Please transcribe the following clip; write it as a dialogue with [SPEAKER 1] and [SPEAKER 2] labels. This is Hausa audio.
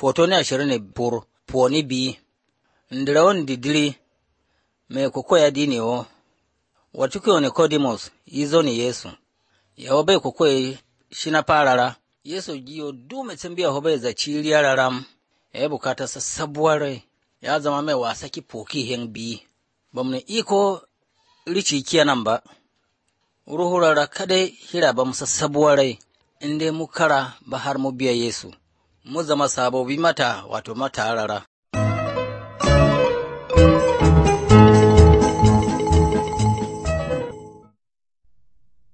[SPEAKER 1] Foto ne 20 poni bi ndiraon didiri me kokoya diniwo watukiwa Nicodemus izo ni Yesu ya hobe kokoye shina parara Yesu jiyo dume tsimbia hobe za chiliya raram bukata sa sabuware ya zama mai wasa ki poki hen bi bamne iko rici kiyanan ba ruhurara kadai hira ba musa sabuware inde mu kara ba har mu biya Yesu mu zama sabobi mata wato mata rara